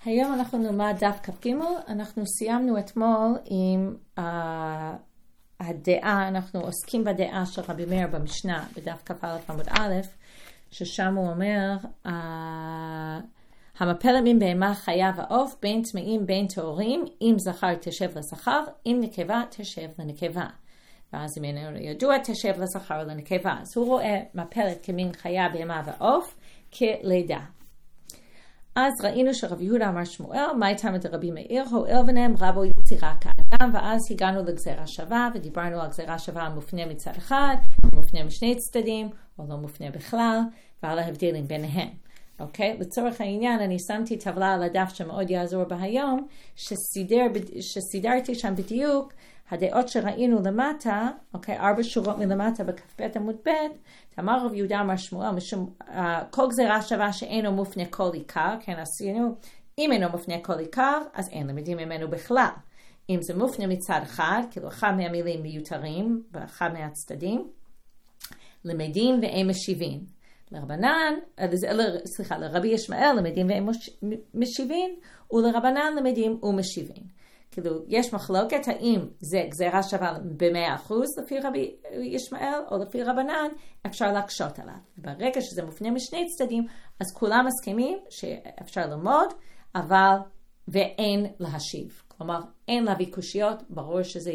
היום אנחנו נלמד דף כ"ג. אנחנו סיימנו אתמול עם הדעה, אנחנו עוסקים בדעה של רבי מאיר במשנה, בדף כ"א עמוד א', ששם הוא אומר, המפל מן בהמה חיה ועוף, בין טמאים בין טהורים, אם זכר תשב לזכר, אם נקבה תשב לנקבה. ואז אם אינו ידוע תשב לזכר או לנקבה. אז הוא רואה מפלת כמין חיה, בהמה ועוף כלידה. אז ראינו שרבי יהודה אמר שמואל, מה איתם את רבי מאיר, הואל ונהם רבו יצירה כאדם, ואז הגענו לגזירה שווה, ודיברנו על גזירה שווה מופנה מצד אחד, מופנה משני צדדים, או לא מופנה בכלל, ועל ההבדלים ביניהם. אוקיי? לצורך העניין, אני שמתי טבלה על הדף שמאוד יעזור בהיום, שסידרתי שם בדיוק, הדעות שראינו למטה, אוקיי, 4 שורות מלמטה בכ"ב עמוד ב', אמר רב יהודה אמר שמואל, כל גזירה שווה שאינו מופנה כל עיקר, כן, עשינו, אם אינו מופנה כל עיקר, אז אין למדים ממנו בכלל. אם זה מופנה מצד אחד, כאילו אחד מהמילים מיותרים, באחד מהצדדים, למדים ואין משיבים. לרבנן, לרבי ישמעאל למדים ואין משיבים, ולרבנן למדים ומשיבים. כאילו, יש מחלוקת האם זה גזירה שווה ב100% לפי רבי ישמעאל או לפי רבנן, אפשר להקשות עליו. ברגע שזה מופנה משני צדדים, אז כולם מסכימים שאפשר ללמוד, אבל ואין להשיב. כלומר, אין להביא קושיות, ברור שזה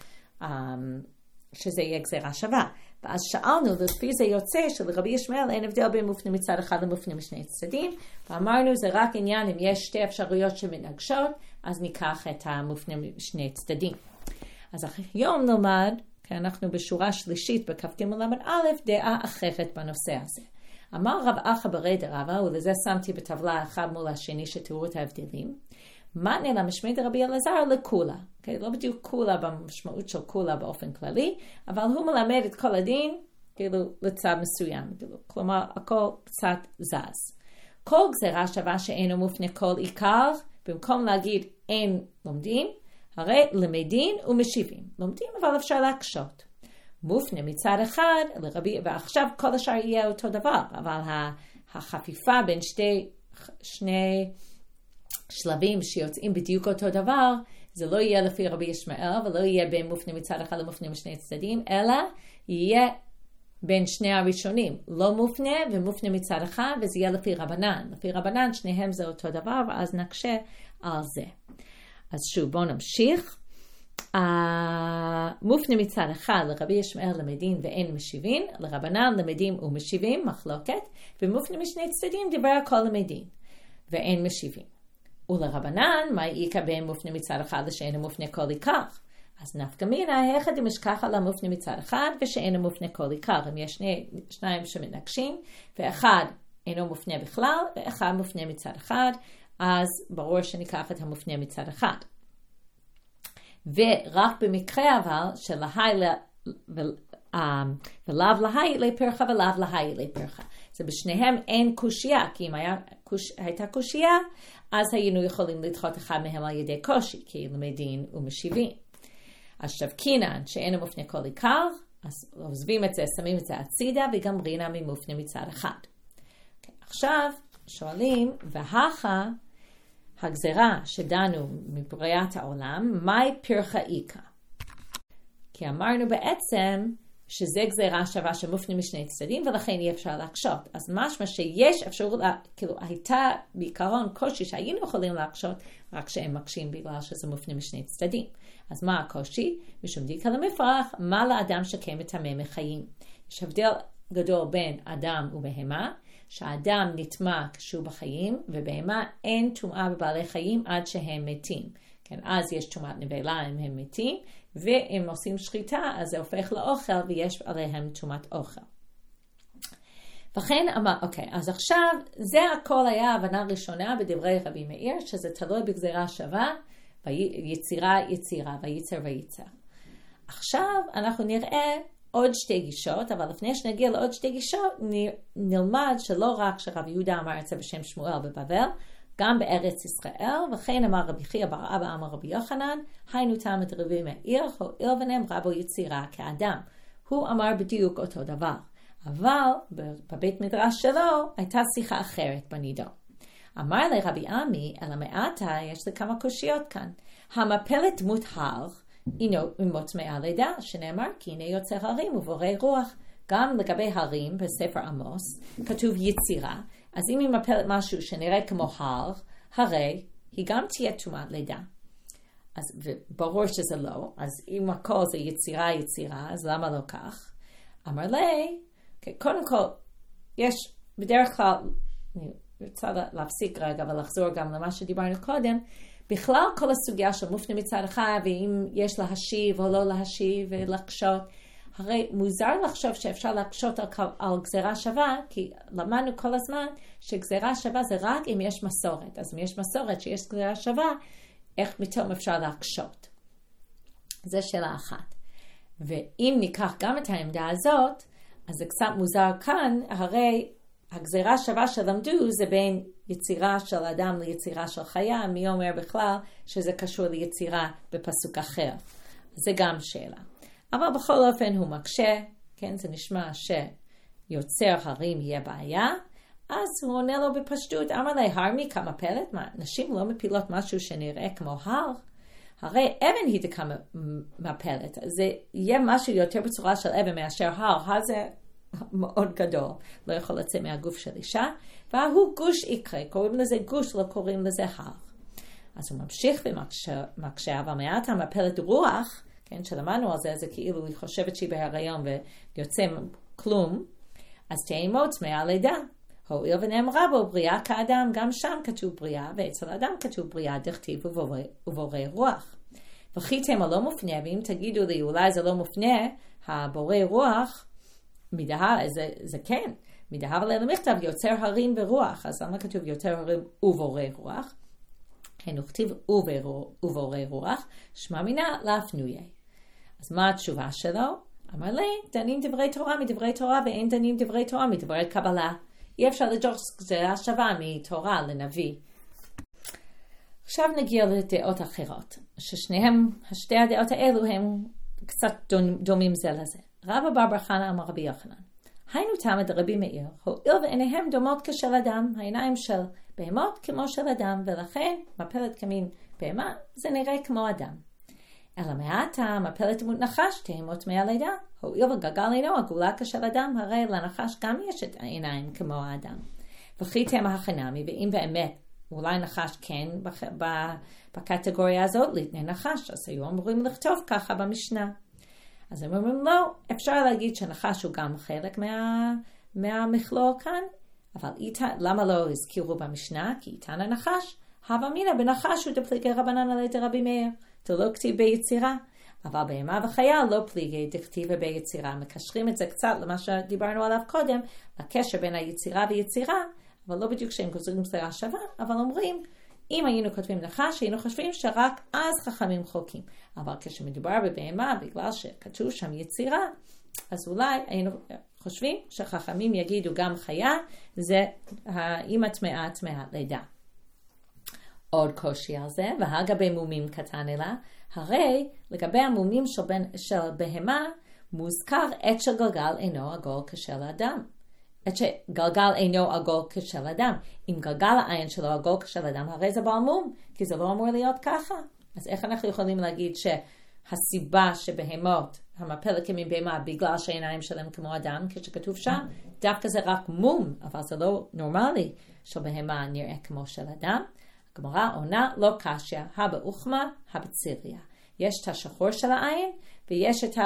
יהיה גזירה שווה. ואז שאלנו, לפי זה יוצא שלרבי ישמעאל אין הבדל בין מופנה מצד אחד למופנה משני צדדים, ואמרנו זה רק עניין אם יש שתי אפשרויות שמתנגשות, אז ניקח את המופנה משני צדדים. אז היום נלמד, כי אנחנו בשורה שלישית בכ"ג למד א', דעה אחרת בנושא הזה. אמר רב אחא ברי דרבא, ולזה שמתי בטבלה אחד מול השני שתראו את ההבדלים, מתנא למשמי דרבי אלעזר לכולה. Okay, לא בדיוק כולה במשמעות של כולה באופן כללי, אבל הוא מלמד את כל הדין כאילו לצד מסוים. כלומר, הכל קצת זז. כל גזירה שווה שאינו מופנה כל עיקר, במקום להגיד אין לומדים, הרי למדים ומשיבים. לומדים אבל אפשר להקשות. מופנה מצד אחד, ועכשיו כל השאר יהיה אותו דבר, אבל החפיפה בין שני שלבים שיוצאים בדיוק אותו דבר, זה לא יהיה לפי רבי ישמעאל, ולא יהיה בין מופנה מצד אחד למופנה משני צדדים, אלא יהיה בין שני הראשונים, לא מופנה ומופנה מצד אחד, וזה יהיה לפי רבנן. לפי רבנן שניהם זה אותו דבר, ואז נקשה על זה. אז שוב, בואו נמשיך. מופנה מצד אחד לרבי ישמעאל למדים ואין משיבים, לרבנן למדים ומשיבים, מחלוקת, ומופנה משני צדדים דיבר הכל למדים ואין משיבים. ולרבנן, מה איקא בין מופנה מצד אחד ושאינו מופנה כל עיקר? אז נפקא מינה, היכא דמשכחא לה מופנה מצד אחד ושאינו מופנה כל עיקר. אם יש שניים שמתנגשים, ואחד אינו מופנה בכלל, ואחד מופנה מצד אחד, אז ברור שניקח את המופנה מצד אחד. ורק במקרה אבל, ולאו להי לי פרחה ולאו להי לי פרחה. זה בשניהם אין קושייה, כי אם הייתה קושייה, אז היינו יכולים לדחות אחד מהם על ידי קושי, כי למדים ומשיבים. אז שבקינן, שאינו מופנה כל עיקר, אז עוזבים את זה, שמים את זה הצידה, וגם רינה ממופנה מצד אחד. עכשיו שואלים, והכה הגזרה שדנו מבריאת העולם, מהי פרחה איקה? כי אמרנו בעצם, שזה גזירה שווה שמופנה משני צדדים, ולכן אי אפשר להקשות. אז משמע שיש אפשרות, כאילו הייתה בעיקרון קושי שהיינו יכולים להקשות, רק שהם מקשים בגלל שזה מופנה משני צדדים. אז מה הקושי? משום דיקה למפרח, מה לאדם שקם מטמא מחיים? יש הבדל גדול בין אדם ובהמה, שהאדם נטמא כשהוא בחיים, ובהמה אין טומאה בבעלי חיים עד שהם מתים. כן, אז יש טומאת נבלה אם הם מתים, ואם עושים שחיטה, אז זה הופך לאוכל, ויש עליהם טומאת אוכל. וכן אמר, אוקיי, אז עכשיו, זה הכל היה הבנה ראשונה בדברי רבי מאיר, שזה תלוי בגזירה שווה, יצירה, וייצר וייצר. עכשיו אנחנו נראה עוד שתי גישות, אבל לפני שנגיע לעוד שתי גישות, נלמד שלא רק שרבי יהודה אמר את זה בשם שמואל בבבל, גם בארץ ישראל, וכן אמר רבי חייא בר אבא אמר רבי יוחנן, היינו תלמיד רבי מאיר, הואיל ונהם רבו יצירה כאדם. הוא אמר בדיוק אותו דבר, אבל בבית מדרש שלו הייתה שיחה אחרת בנידון. אמר לרבי עמי, אלא מעתה יש לי כמה קושיות כאן. המפלת דמות הר, אינו אימות טמאה לידה, שנאמר כי הנה יוצר הרים ובורא רוח. גם לגבי הרים בספר עמוס, כתוב יצירה, אז אם היא מפלת משהו שנראה כמו הר, הרי היא גם תהיה טומאת לידה. אז ברור שזה לא, אז אם הכל זה יצירה, אז למה לא כך? אמר לי, קודם כל, יש בדרך כלל, אני רוצה להפסיק רגע ולחזור גם למה שדיברנו קודם, בכלל כל הסוגיה של מופנה מצד אחד, ואם יש להשיב או לא להשיב ולקשות, הרי מוזר לחשוב שאפשר להקשות על גזירה שווה, כי למדנו כל הזמן שגזירה שווה זה רק אם יש מסורת. אז אם יש מסורת שיש גזירה שווה, איך פתאום אפשר להקשות? זו שאלה אחת. ואם ניקח גם את העמדה הזאת, אז זה קצת מוזר כאן, הרי הגזירה שווה שלמדו זה בין יצירה של אדם ליצירה של חיה, מי אומר בכלל שזה קשור ליצירה בפסוק אחר. זה גם שאלה. אבל בכל אופן הוא מקשה, כן, זה נשמע שיוצר הרים יהיה בעיה, אז הוא עונה לו בפשטות, אמר לי, הר מכמה פלט? מה, נשים לא מפילות משהו שנראה כמו הר? הרי אבן היא דקה מפלת, זה יהיה משהו יותר בצורה של אבן מאשר הר, הר זה מאוד גדול, לא יכול לצאת מהגוף של אישה, והוא גוש יקרה, קוראים לזה גוש, לא קוראים לזה הר. אז הוא ממשיך ומקשה, אבל מעט המפלת רוח, כן, שלמדנו על זה, זה כאילו היא חושבת שהיא בהיריון ויוצא כלום, אז תהיה אימות טמאה לידה. הואיל ונאמרה בו בריאה כאדם, גם שם כתוב בריאה, ואצל האדם כתוב בריאה דכתיב ובורא רוח. וכי תמה לא מופנה, ואם תגידו לי אולי זה לא מופנה, הבורא רוח, זה כן, מדהר למכתב יוצר הרים ורוח, אז למה כתוב יוצר הרים ובורא רוח? כן, וכתיב ובורא רוח, שמע מינה להפנויה. אז מה התשובה שלו? אמר לי, דנים דברי תורה מדברי תורה, ואין דנים דברי תורה מדברי קבלה. אי אפשר לדרוש גזירה שווה מתורה לנביא. עכשיו נגיע לדעות אחרות, שתי הדעות האלו הם קצת דומים זה לזה. רבא בר חנא אמר רבי יוחנן, היינו תלמיד רבי מאיר, הואיל ועיניהם דומות כשל אדם, העיניים של בהמות כמו של אדם, ולכן מפלת כמין בהמה זה נראה כמו אדם. אלא מעתה מפלת דמות נחש תהמות טמאה לידה, הואיל וגלגל עינו הגולה כשל אדם, הרי לנחש גם יש את העיניים כמו האדם. וכי תמה החינמי, ואם באמת אולי נחש כן בקטגוריה הזאת ליתני נחש, אז היו אמורים לכתוב ככה במשנה. אז הם אומרים לא, אפשר להגיד שנחש הוא גם חלק מהמכלול כאן, אבל למה לא הזכירו במשנה? כי איתן הנחש, הווה אמינא בנחש הוא דפליגי רבנן עלי דרבי מאיר, זה לא כתיב ביצירה, אבל בהמה וחיה לא פליגי דכתיב ביצירה. מקשרים את זה קצת למה שדיברנו עליו קודם, לקשר בין היצירה ויצירה, אבל לא בדיוק שהם גוזרים גזירה שווה, אבל אומרים, אם היינו כותבים נחש, היינו חושבים שרק אז חכמים חולקים. אבל כשמדובר בבהמה, בגלל שכתוב שם יצירה, אז אולי היינו חושבים שחכמים יגידו גם חיה, זה האמא טמאה לידה. עוד קושי על זה, והגבי מומים קטן אלא, הרי לגבי המומים של בהמה, מוזכר עת שגלגל אינו עגול כשל אדם. עת שגלגל אינו עגול כשל אדם. אם גלגל העין שלו עגול כשל אדם, הרי זה בעל מום, כי זה לא אמור להיות ככה. אז איך אנחנו יכולים להגיד שהסיבה שבהמות, המפלת כמין בהמה, בגלל שהעיניים שלהם כמו אדם, כשכתוב שם, דווקא זה רק מום, אבל זה לא נורמלי שבהמה נראה כמו של אדם. הגמרא עונה לא קשיא, הבא אוכמה, הבא ציריה. יש את השחור של העין, ויש את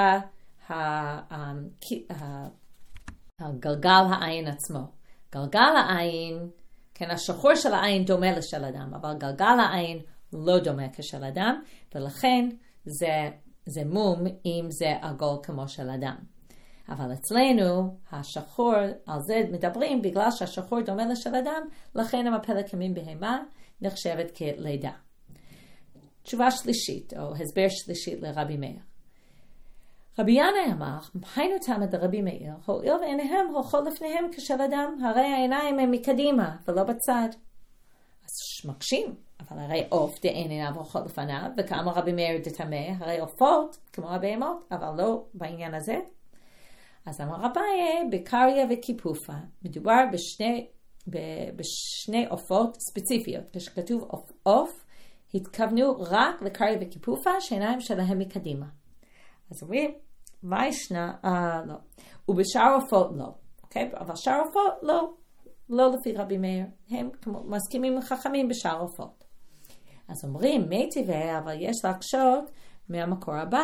גלגל העין עצמו. גלגל העין, כן, השחור של העין דומה לשל אדם, אבל גלגל העין לא דומה כשל אדם, ולכן זה מום אם זה עגול כמו של אדם. אבל אצלנו, השחור, על זה מדברים, בגלל שהשחור דומה לשל אדם, לכן המפלת כמין בהמה נחשבת כלידה. תשובה שלישית, או הסבר שלישית לרבי מאיר. רבי ינאי אמר, היינו תלמיד רבי מאיר, הואיל ועיניהם הולכות לפניהם כשל אדם, הרי העיניים הם מקדימה ולא בצד. אז מקשים, אבל הרי עוף עיניו הולכות לפניו, וכמה רבי מאיר דתמה, הרי עופות כמו הבהמות, אבל לא בעניין הזה. אז אמר רביי, בקריה וכיפופה, מדובר בשני בשני עופות ספציפיות. כשכתוב עוף, התכוונו רק לקריה וקיפופה שהעיניים שלהם מקדימה. אז אומרים, מה ישנה? לא. ובשאר עופות לא. אוקיי? אבל שאר עופות לא לפי רבי מאיר. הם מסכימים לחכמים בשאר עופות. אז אומרים, מי טבעי, אבל יש להקשות מהמקור הבא.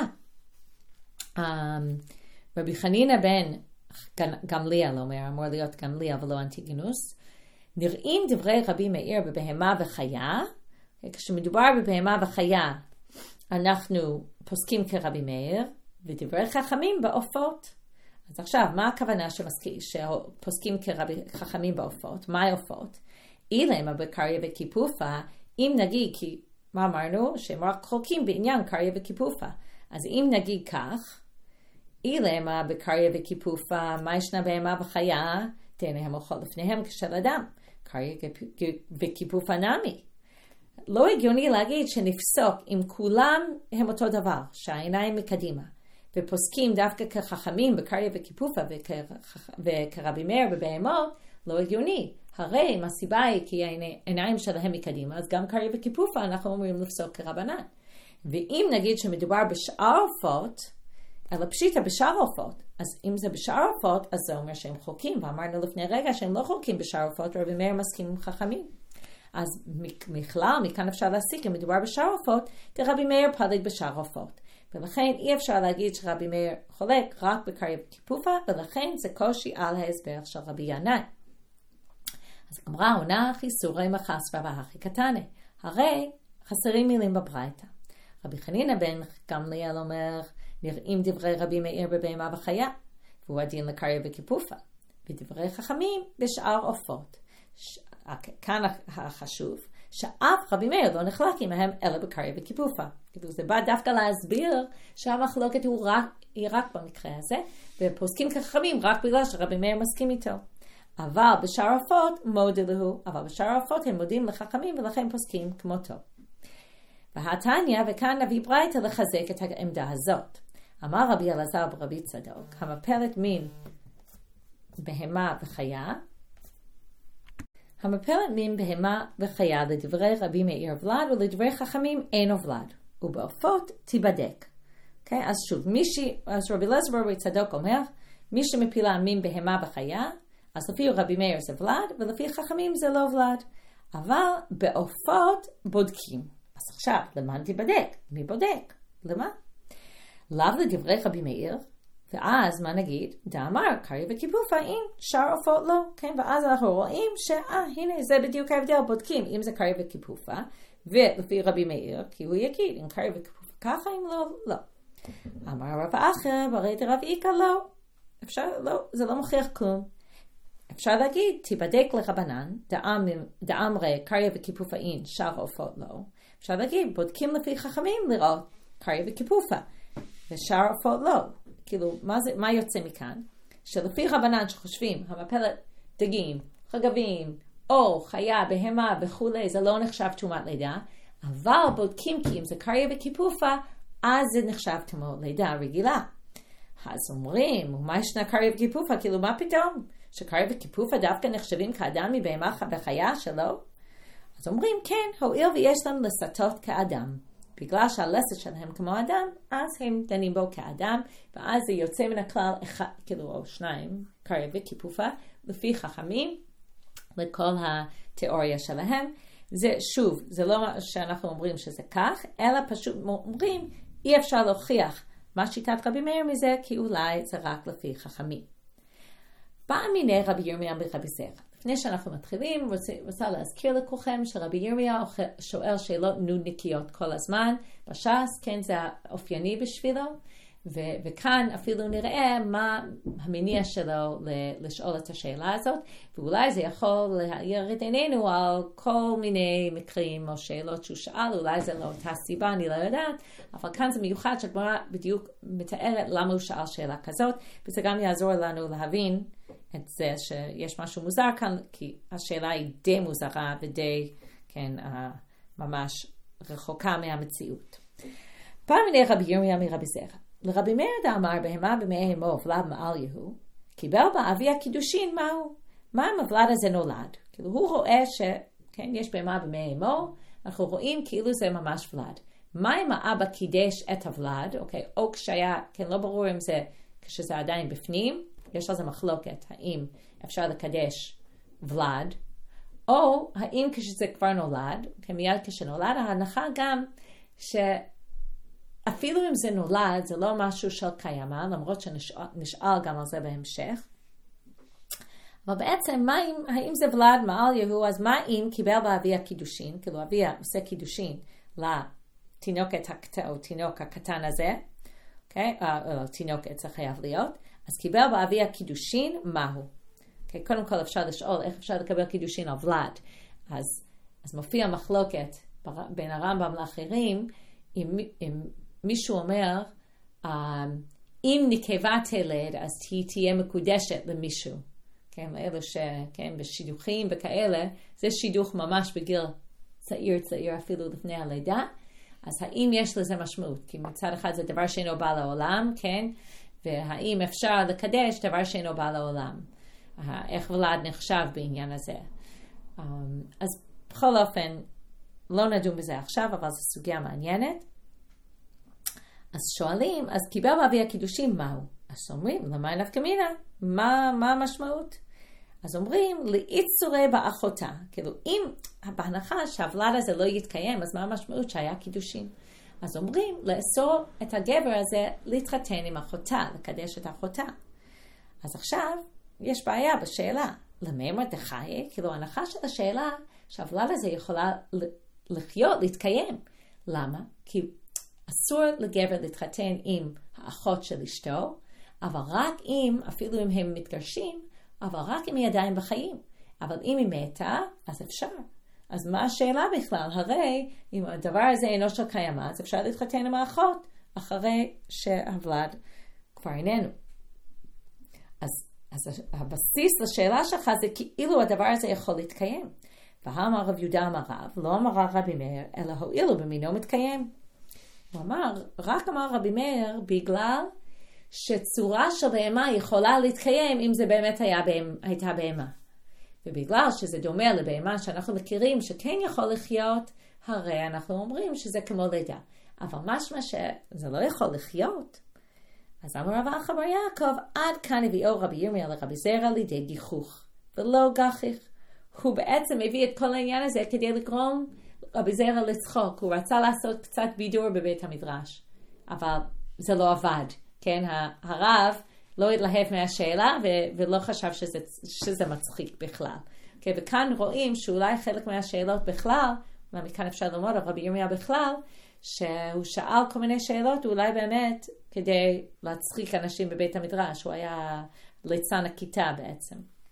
רבי חנינא בן גמליאל אומר, אמור להיות גמליאל ולא אנטיגנוס, נראים דברי רבי מאיר בבהמה וחיה, כשמדובר בבהמה וחיה, אנחנו פוסקים כרבי מאיר, ודברי חכמים בעופות. אז עכשיו, מה הכוונה שפוסקים כחכמים בעופות? מה העופות? אילמה בקריה וקיפופה, אם נגיד, כי מה אמרנו? שהם רק חולקים בעניין קריה וקיפופה. אז אם נגיד כך, אילמה בקריה וקיפופה, מה ישנה בהמה וחיה? תהנה הם אוכל לפניהם כשל אדם. קריה וקיפופה נמי. לא הגיוני להגיד שנפסוק אם כולם הם אותו דבר, שהעיניים מקדימה, ופוסקים דווקא כחכמים בקריה וקיפופה וכרבי מאיר בבהמות, לא הגיוני. הרי מהסיבה היא כי העיניים שלהם מקדימה, אז גם קריה וקיפופה אנחנו אומרים לפסוק כרבנן. ואם נגיד שמדובר בשאר עופות, אלא פשיטה בשאר עופות, אז אם זה בשאר עופות, אז זה אומר שהם חולקים, ואמרנו לפני רגע שהם לא חולקים בשאר עופות, רבי מאיר מסכים עם חכמים. אז מכלל, מכאן אפשר להסיק, אם מדובר בשאר עופות, רבי מאיר פליג בשאר עופות. ולכן אי אפשר להגיד שרבי מאיר חולק רק בקריה וקיפופה, ולכן זה קושי על ההסבר של רבי ינאי. אז אמרה עונה חיסורי מחסרה והכי קטנה. הרי חסרים מילים בברייתא. רבי חנינא בן גמליאל אומר, נראים דברי רבי מאיר בבהמה וחיה, והוא הדין לקריה וקיפופה. ודברי חכמים בשאר עופות. כאן החשוב, שאף רבי מאיר לא נחלק עמהם אלא בקריה וקיפופה. זה בא דווקא להסביר שהמחלוקת היא רק במקרה הזה, ופוסקים כחכמים רק בגלל שרבי מאיר מסכים איתו. אבל בשאר עופות מודה לו, אבל בשאר עופות הם מודים לחכמים ולכן פוסקים כמותו. והתניא, וכאן נביא ברייתא לחזק את העמדה הזאת. אמר רבי אלעזר ברבי צדוק, המפלת מין בהמה וחיה, המפלת מין בהמה וחיה לדברי רבי מאיר ולד ולדברי חכמים אין ולד, ובעופות תיבדק. Okay? אז שוב, אז רבי אלעזר ברבי צדוק אומר, מי שמפילה מין בהמה וחיה, אז לפי רבי מאיר זה ולד, ולפי חכמים זה לא ולד. אבל בעופות בודקים. אז עכשיו, למה תיבדק? מי בודק? למה? לאו לדברי רבי מאיר, ואז מה נגיד? דאמר, קריה וקיפופה, אין, שאר עופות לא. כן, ואז אנחנו רואים הנה, זה בדיוק ההבדל, בודקים אם זה קריה וקיפופה, ולפי רבי מאיר, כי הוא יגיד, אם קריה וקיפופה ככה, אם לא, לא. אמר רב אחר, ברי דרב איקה לא. אפשר, לא, זה לא מוכיח כלום. אפשר להגיד, תיבדק לרבנן, דאמרי קריה וקיפופה אין, שאר עופות לא. אפשר להגיד, בודקים לפי חכמים לראות קריה וקיפופה, ושאר עופות לא. כאילו, מה יוצא מכאן? שלפי רבנן שחושבים, המפלת דגים, חגבים, או חיה, בהמה וכולי, זה לא נחשב תרומת לידה, אבל בודקים כי אם זה קריה וקיפופה, אז זה נחשב כמו לידה רגילה. אז אומרים, ומה ישנה קריה וקיפופה? כאילו, מה פתאום? שקריה וקיפופה דווקא נחשבים כאדם מבהמה וחיה שלו? אז אומרים, כן, הואיל ויש להם לסתות כאדם. בגלל שהלסת שלהם כמו אדם, אז הם דנים בו כאדם, ואז זה יוצא מן הכלל אחד, כאילו, או שניים, קריה וקיפופה, לפי חכמים, לכל התיאוריה שלהם. זה שוב, זה לא שאנחנו אומרים שזה כך, אלא פשוט אומרים, אי אפשר להוכיח מה שיטת רבי מאיר מזה, כי אולי זה רק לפי חכמים. בא מיני רבי ירמיה ברבי זרע. לפני שאנחנו מתחילים, רוצה להזכיר לכולכם שרבי ירמיה שואל שאלות נודניקיות כל הזמן בש"ס, כן, זה האופייני בשבילו, וכאן אפילו נראה מה המניע שלו לשאול את השאלה הזאת, ואולי זה יכול להאיר את עינינו על כל מיני מקרים או שאלות שהוא שאל, אולי זה לא אותה סיבה, אני לא יודעת, אבל כאן זה מיוחד שהגמרא בדיוק מתארת למה הוא שאל שאלה כזאת, וזה גם יעזור לנו להבין את זה שיש משהו מוזר כאן, כי השאלה היא די מוזרה ודי, כן, ממש רחוקה מהמציאות. פעם מיני רבי ירמיה מרבי זרע. לרבי מאיר דאמר בהמה במי אמו ולד מעל יהוא, קיבל באבי הקידושין מהו? מה המוולד הזה נולד? כאילו הוא רואה שכן, יש בהמה במי אמו, אנחנו רואים כאילו זה ממש ולד. מה אם האבא קידש את הוולד, אוקיי, או כשהיה, כן, לא ברור אם זה, כשזה עדיין בפנים, יש לזה מחלוקת, האם אפשר לקדש ולד, או האם כשזה כבר נולד, כן, מיד כשנולד, ההנחה גם שאפילו אם זה נולד, זה לא משהו של קיימה, למרות שנשאל גם על זה בהמשך. אבל בעצם, האם זה ולד מעל יהוא, אז מה אם קיבל באביה קידושין, כאילו אביה עושה קידושין לתינוקת או תינוק הקטן הזה, אוקיי? תינוקת זה חייב להיות, אז קיבל באביה קידושין, מהו? Okay, קודם כל אפשר לשאול איך אפשר לקבל קידושין על ולד. אז מופיע מחלוקת בין הרמב"ם לאחרים, אם מישהו אומר, אם נקבה תלד, אז היא תהיה מקודשת למישהו. כן, לאלו שכן, בשידוכים וכאלה, זה שידוך ממש בגיל צעיר אפילו לפני הלידה. אז האם יש לזה משמעות? כי מצד אחד זה דבר שאינו בא לעולם, כן? והאם אפשר לקדש דבר שאינו בא לעולם? איך ולד נחשב בעניין הזה. אז בכל אופן, לא נדון בזה עכשיו, אבל זו סוגיה מעניינת. אז שואלים, אז קיבל באביה קידושין, מהו? אז אומרים, למה נפקא מינה? מה המשמעות? אז אומרים, לאיצורי באחותה. כאילו, אם בהנחה שהוולד הזה לא יתקיים, אז מה המשמעות שהיה קידושין? אז אומרים, לאסור את הגבר הזה להתחתן עם אחותה, לקדש את אחותה. אז עכשיו, יש בעיה בשאלה, למי מרדכי? כאילו, ההנחה של השאלה שהוולד הזה יכולה לחיות, להתקיים. למה? כי אסור לגבר להתחתן עם האחות של אשתו, אבל רק אם, אפילו אם הם מתגרשים, אבל רק אם היא עדיין בחיים. אבל אם היא מתה, אז אפשר. אז מה השאלה בכלל? הרי אם הדבר הזה אינו של קיימה, אז אפשר להתחתן עם האחות, אחרי שהוולד כבר איננו. אז הבסיס לשאלה שלך זה כאילו הדבר הזה יכול להתקיים. והאמר רב יהודה אמר רב, לא אמר רבי מאיר, אלא הואילו במינו מתקיים. הוא אמר, רק אמר רבי מאיר בגלל שצורה של בהמה יכולה להתקיים אם זה באמת הייתה בהמה. ובגלל שזה דומה לבהמה שאנחנו מכירים שכן יכול לחיות, הרי אנחנו אומרים שזה כמו לידה. אבל משמע שזה לא יכול לחיות. אז אמר רב אחא בר יעקב, עד כאן הביאו רבי ירמיה לרבי זרע לידי גיחוך, ולא גחיך. הוא בעצם הביא את כל העניין הזה כדי לגרום רבי זרע לצחוק. הוא רצה לעשות קצת בידור בבית המדרש, אבל זה לא עבד. כן, הרב לא התלהב מהשאלה ולא חשב שזה מצחיק בכלל. כן, וכאן רואים שאולי חלק מהשאלות בכלל, ומכאן אפשר ללמוד על רבי ירמיה בכלל, שהוא שאל כל מיני שאלות אולי באמת כדי להצחיק אנשים בבית המדרש. הוא היה ליצן הכיתה בעצם.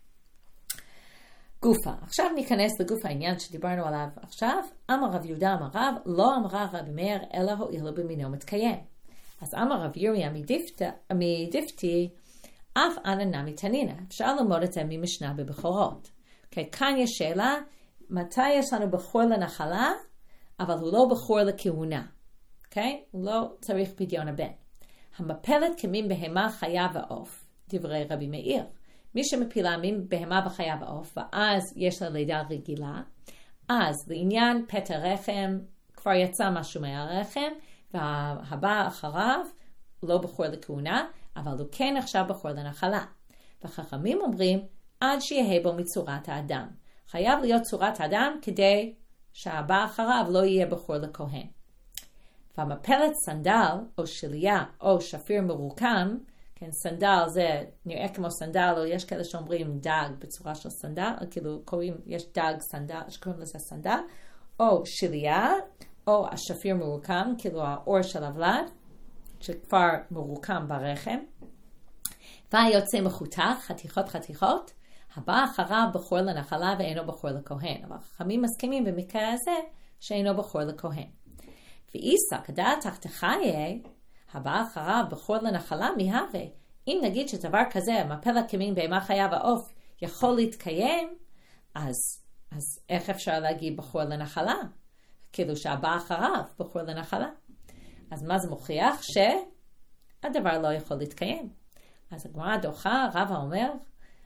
גופה. עכשיו ניכנס לגוף העניין שדיברנו עליו עכשיו. אמר רב יהודה אמר רב, לא אמרה רבי מאיר אלא הואילו במינו מתקיים. אז אמר רב ירמיה מדפתי, אף אנא נמי תנינא. אפשר ללמוד את זה ממשנה בבכורות. Okay, כאן יש שאלה, מתי יש לנו בחור לנחלה, אבל הוא לא בחור לכהונה. Okay? הוא לא צריך פדיון הבן. המפלת כמין בהמה חיה ועוף, דברי רבי מאיר. מי שמפילה מין בהמה וחיה ועוף, ואז יש לה לידה רגילה, אז לעניין פטר רחם, כבר יצא משהו מהרחם, והבא אחריו לא בחור לכהונה, אבל הוא כן עכשיו בחור לנחלה. וחכמים אומרים, עד שיהיה בו מצורת האדם. חייב להיות צורת האדם כדי שהבא אחריו לא יהיה בחור לכהן. והמפלת סנדל או שליה או שפיר מרוקם, כן, סנדל זה נראה כמו סנדל, או יש כאלה שאומרים דג בצורה של סנדל, כאילו קוראים, יש דג סנדל, שקוראים לזה סנדל, או שליה, או השפיר מרוקם, כאילו האור של הוולד, שכבר מרוקם ברחם, והיוצא מחותך, חתיכות, הבא אחריו בחור לנחלה ואינו בחור לכהן. אבל חכמים מסכימים במקרה הזה שאינו בחור לכהן. ואיסא כדעת תחתך יהיה, הבא אחריו בחור לנחלה מהווה. אם נגיד שדבר כזה, מפלת כמין בהמה חיה ועוף, יכול להתקיים, אז איך אפשר להגיד בחור לנחלה? כאילו שהבא אחריו בחור לנחלה. אז מה זה מוכיח? שהדבר לא יכול להתקיים. אז הגמרא דוחה, רבא אומר,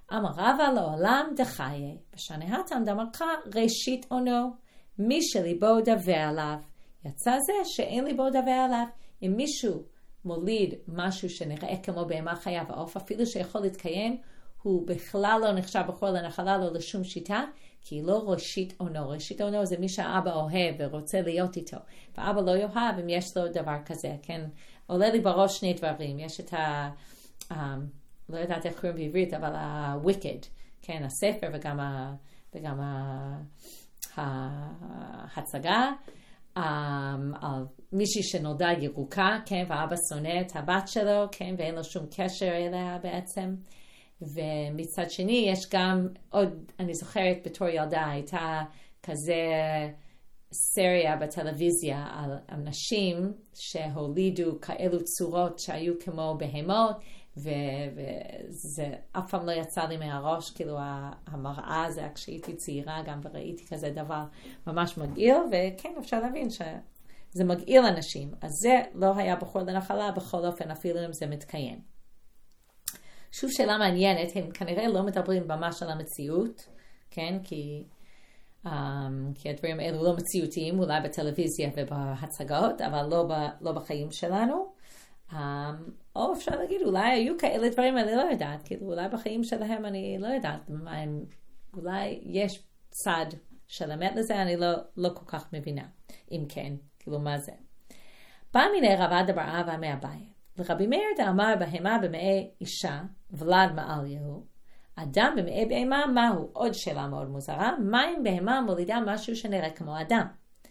אמר רבא לעולם דחייה, ושנהתם דמרך ראשית עונו, מי שליבו דבר עליו. יצא זה שאין ליבו דבר עליו. אם מישהו מוליד משהו שנראה כמו בהמה חיה ועוף, אפילו שיכול להתקיים, הוא בכלל לא נחשב בכל הנחלה, לא לשום שיטה, כי היא לא ראשית עונו. ראשית עונו זה מי שהאבא אוהב ורוצה להיות איתו. ואבא לא יאהב אם יש לו דבר כזה, כן? עולה לי בראש שני דברים. יש את לא יודעת איך קוראים בעברית, אבל ה-Wicked, כן? הספר וגם ההצגה, על מישהי שנולדה ירוקה, כן? ואבא שונא את הבת שלו, כן? ואין לו שום קשר אליה בעצם. ומצד שני יש גם עוד, אני זוכרת בתור ילדה, הייתה כזה סריה בטלוויזיה על נשים שהולידו כאלו צורות שהיו כמו בהמות, וזה אף פעם לא יצא לי מהראש, כאילו המראה זה כשהייתי צעירה גם וראיתי כזה דבר ממש מגעיל, וכן אפשר להבין שזה מגעיל אנשים. אז זה לא היה בכל הנחלה, בכל אופן אפילו אם זה מתקיים. שוב שאלה מעניינת, הם כנראה לא מדברים ממש על המציאות, כן? כי הדברים האלו לא מציאותיים, אולי בטלוויזיה ובהצגות, אבל לא בחיים שלנו. או אפשר להגיד, אולי היו כאלה דברים, אני לא יודעת, כאילו אולי בחיים שלהם אני לא יודעת, אולי יש צד של אמת לזה, אני לא כל כך מבינה, אם כן, כאילו מה זה. בא מיני רבא דבר אבא מאביי. ורבי מאיר דאמר בהמה במאי אישה, ולד מעל יהו, אדם במאי בהמה מהו? עוד שאלה מאוד מוזרה, מה אם בהמה מולידה משהו שנראה כמו אדם?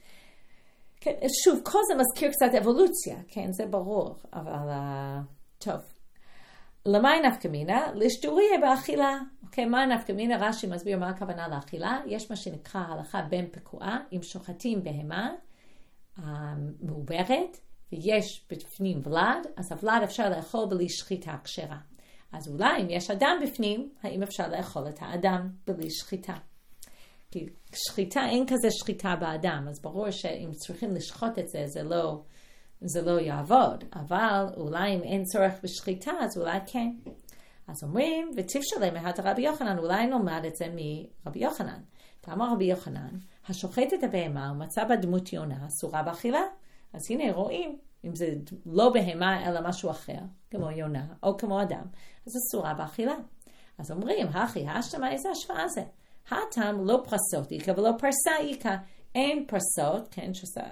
כן, שוב, כל זה מזכיר קצת אבולוציה, כן, זה ברור, אבל טוב. למאי נפקא מינה? לשדוריה באכילה. אוקיי, מה נפקא מינה? רש"י מסביר מה הכוונה לאכילה. יש מה שנקרא הלכה בין פקועה, אם שוחטים בהמה מעוברת, ויש בפנים ולד, אז הוולד אפשר לאכול בלי שחיטה כשרה. אז אולי אם יש אדם בפנים, האם אפשר לאכול את האדם בלי שחיטה? כי שחיטה, אין כזה שחיטה באדם, אז ברור שאם צריכים לשחוט את זה, זה לא יעבוד. אבל אולי אם אין צורך בשחיטה, אז אולי כן. אז אומרים, ותפשלה מהת רבי יוחנן, אולי נלמד את זה מרבי יוחנן. תאמר רבי יוחנן, השוחט את הבהמה ומצא בה דמות יונה, אסורה באכילה. אז הנה רואים, אם זה לא בהמה אלא משהו אחר, כמו יונה או כמו אדם, אז אסורה באכילה. אז אומרים, הכי, השתמה, איזה השוואה זה? הטעם לא פרסות איקה ולא פרסה איקה. אין פרסות, כן,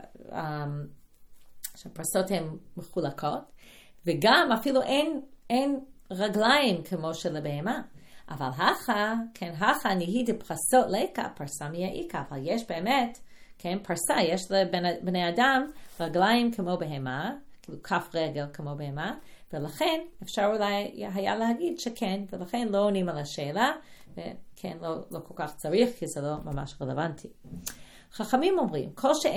שהפרסות הן מחולקות, וגם אפילו אין רגליים כמו של הבהמה. אבל כן, נהי דפרסות ליקה, פרסה מיה איקה, אבל יש באמת, כן, פרסה, יש לבני אדם רגליים כמו בהמה, כאילו כף רגל כמו בהמה, ולכן אפשר אולי היה להגיד שכן, ולכן לא עונים על השאלה, וכן, לא כל כך צריך, כי זה לא ממש רלוונטי. חכמים אומרים,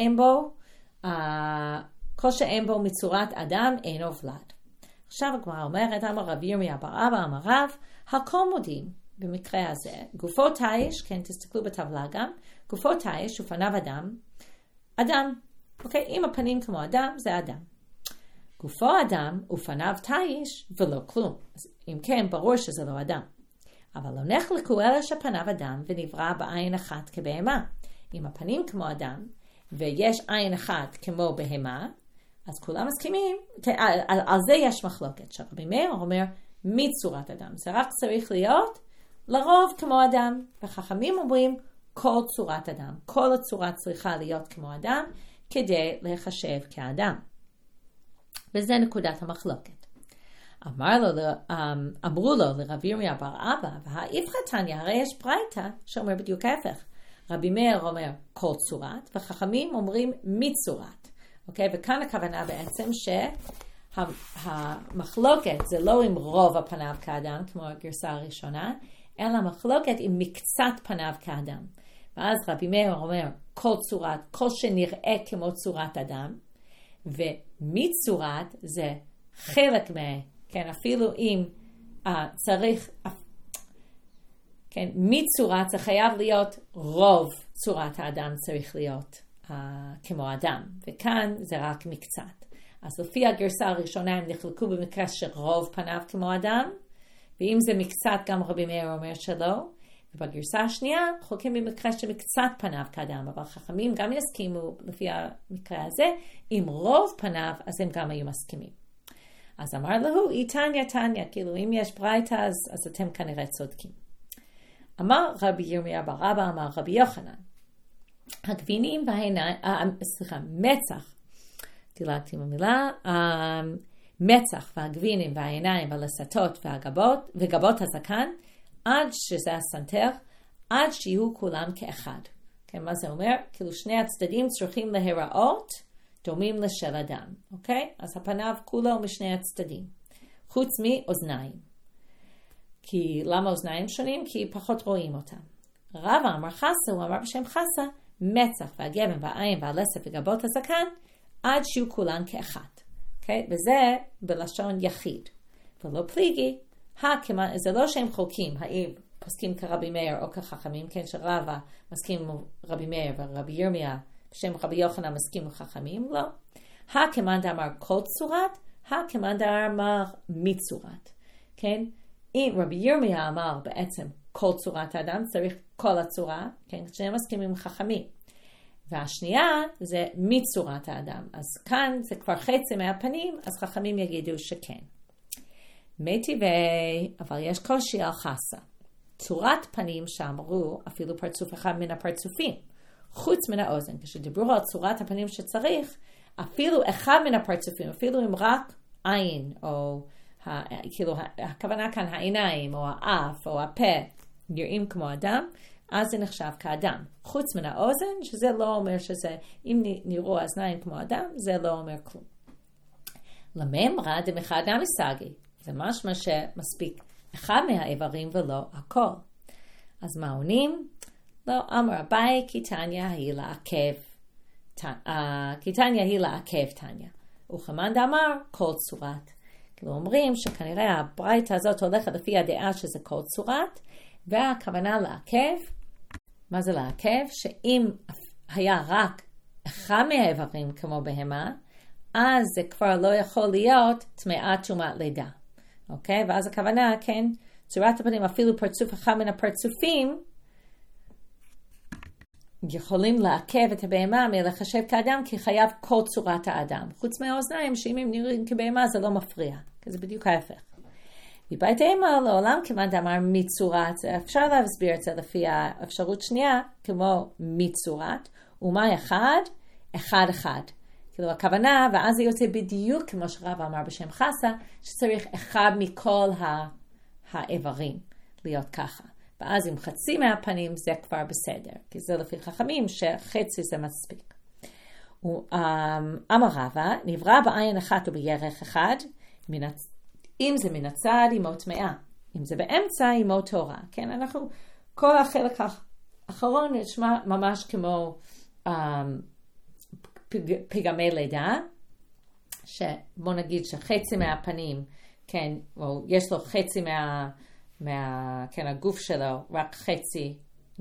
כל שאין בו מצורת אדם אינו ולד. עכשיו הגמרא אומרת, אמר רבי ירמיה בר אבא אמר רב, הכל מודים במקרה הזה. גופו תיש, כן, תסתכלו בטבלה גם, גופו תיש ופניו אדם. אוקיי, אם הפנים כמו אדם, זה אדם. גופו אדם ופניו תיש ולא כלום. אז אם כן, ברור שזה לא אדם. אבל לא נחלקו אלא שפניו אדם ונברא בעין אחת כבהמה. אם הפנים כמו אדם ויש עין אחת כמו בהמה, אז כולם מסכימים, על זה יש מחלוקת. שרבי מאיר אומר, מצורת אדם. זה רק צריך להיות לרוב כמו אדם. וחכמים אומרים, כל צורת אדם. כל הצורה צריכה להיות כמו אדם, כדי להיחשב כאדם. וזה נקודת המחלוקת. אמרו לו לרבי ירמיה בר אבא, והאיפכא תניא, הרי יש ברייתא שאומר בדיוק ההפך. רבי מאיר אומר כל צורת, וחכמים אומרים מצורת. אוקיי? וכאן הכוונה בעצם שהמחלוקת זה לא עם רוב הפניו כאדם, כמו הגרסה הראשונה, אלא מחלוקת עם מקצת פניו כאדם. ואז רבי מאיר אומר כל צורת, כל שנראה כמו צורת אדם, ומצורת זה חלק כן, אפילו אם צריך, כן, מצורת זה חייב להיות רוב צורת האדם צריך להיות כמו אדם, וכאן זה רק מקצת. אז לפי הגרסה הראשונה הם נחלקו במקרה שרוב פניו כמו אדם, ואם זה מקצת, גם רבי מאיר אומר שלא, ובגרסה השנייה חולקים במקרה שמקצת פניו כאדם, אבל חכמים גם יסכימו לפי המקרה הזה, אם רוב פניו אז הם גם היו מסכימים. אז אמר לו, תניא תניא, כאילו אם יש ברייתא אז אתם כנראה צודקים. אמר רבי ירמיה בר אבא, אמר רבי יוחנן, הגבינים והעיניים, מצח, דילגתי במילה, מצח והגבינים והעיניים והלסתות וגבות הזקן, עד שזה הסנטר, עד שיהיו כולם כאחד. כן, מה זה אומר? כאילו שני הצדדים צריכים להיראות דומים לשל אדם. אוקיי? אז הפניו כולו משני הצדדים. חוץ מאוזניים. כי למה אוזניים שונים? כי פחות רואים אותם. רבא אמר חסה, הוא אמר בשם חסה, מצח והגבן והעין והלסת וגבות הזקן, עד שיהיו כולם כאחד. אוקיי? וזה בלשון יחיד. ולא פליגי, זה לא שהם חולקים, האם פוסקים כרבי מאיר או כחכמים, כן, שרבא מסכים עם רבי מאיר ורבי ירמיה בשם רבי יוחנן מסכים עם חכמים, לא. כמאן דאמר כל צורת, כמאן דאמר מצורת, כן? אם רבי ירמיה אמר בעצם כל צורת האדם, צריך כל הצורה, כן? שהם מסכימים עם חכמים. והשנייה זה מצורת האדם, אז כאן זה כבר חצי מהפנים, אז חכמים יגידו שכן. אבל יש קושי על חסה. צורת פנים שאמרו אפילו פרצוף אחד מן הפרצופים, חוץ מן האוזן. כשדיברו על צורת הפנים שצריך, אפילו אחד מן הפרצופים, אפילו אם רק עין, או כאילו הכוונה כאן העיניים, או האף, או הפה, נראים כמו אדם, אז זה נחשב כאדם. חוץ מן האוזן, שזה לא אומר שזה, אם נראו האזניים כמו אדם, זה לא אומר כלום. לממרא דמחד מסגי. זה משמע שמספיק אחד מהאיברים ולא הכל. אז מה עונים? לא, אמר אביי, כי תניא היא לעכב. כי תניא היא לעכב תניא. וכמאן דאמר כל צורת. כאילו אומרים שכנראה הברייתא הזאת הולכת לפי הדעה שזה כל צורת, והכוונה לעכב, מה זה לעכב? שאם היה רק אחד מהאיברים כמו בהמה, אז זה כבר לא יכול להיות טמאת טומאת לידה. אוקיי? ואז הכוונה, כן, צורת הפנים, אפילו פרצוף אחד מן הפרצופים, יכולים לעכב את הבהמה מלחשב כאדם, כי חייב כל צורת האדם. חוץ מהאוזניים, שאם הם נראים כבהמה, זה לא מפריע. כי זה בדיוק ההפך. מבית אימה לעולם כמעט אמר מצורת, אפשר להסביר את זה לפי האפשרות שנייה, כמו מצורת, ומה אחד? אחד. כאילו הכוונה, ואז זה יוצא בדיוק כמו שרבא אמר בשם חסה, שצריך אחד מכל האיברים להיות ככה. ואז עם חצי מהפנים זה כבר בסדר, כי זה לפי חכמים שחצי זה מספיק. אמר רבא, נברא בעין אחת ובירך אחד, אם זה מן הצד, אימו טמאה. אם זה באמצע, אימו טהורה. כן, אנחנו, כל החלק האחרון נשמע ממש כמו פגמי לידה, שבוא נגיד שחצי מהפנים, כן, או יש לו חצי כן, הגוף שלו, רק חצי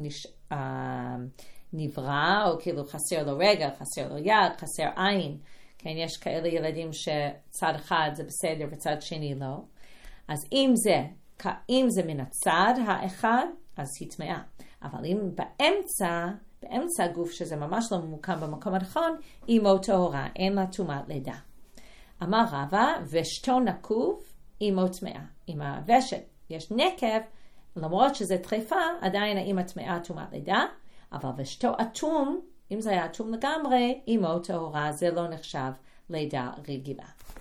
נברא, או כאילו חסר לו רגל, חסר לו יד, חסר עין. כן, יש כאלה ילדים שצד אחד זה בסדר וצד שני לא. אז אם זה מן הצד האחד, אז היא טמאה. אבל אם באמצע הגוף שזה ממש לא ממוקם במקום הנכון, אימו טהורה, אין לה טומאת לידה. אמר רבא, ושתו נקוב, אימו טמאה. אם הוושט יש נקב, למרות שזה טרפה, עדיין האמא טמאה טומאת לידה, אבל ושתו אטום, אם זה היה אטום לגמרי, אימו טהורה, זה לא נחשב לידה רגילה.